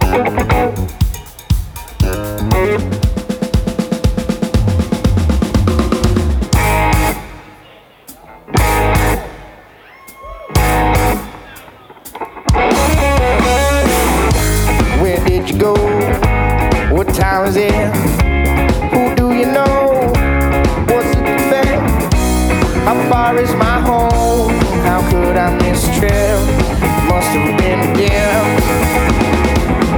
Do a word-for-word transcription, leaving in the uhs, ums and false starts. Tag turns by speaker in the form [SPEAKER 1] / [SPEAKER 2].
[SPEAKER 1] Where did you go? What time is it? Who do you know? What's it fair? How far is my home? How could I miss a trip? Must have been a gift.